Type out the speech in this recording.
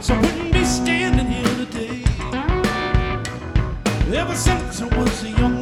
so I wouldn't be standing here today. Ever since I was a young